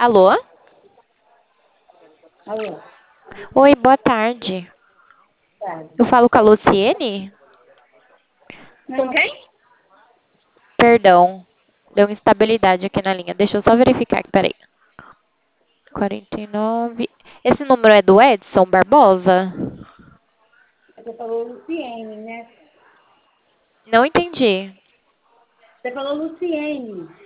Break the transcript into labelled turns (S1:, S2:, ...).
S1: Alô?
S2: Alô,
S1: Oi, boa tarde.
S2: tarde.
S1: Eu falo com a Luciene?
S2: Com quem?
S1: Perdão, deu instabilidade aqui na linha. Deixa eu só verificar aqui, peraí. 49. Esse número é do Edson Barbosa?
S2: Você falou Luciene, né?
S1: Não entendi.
S2: Você falou Luciene.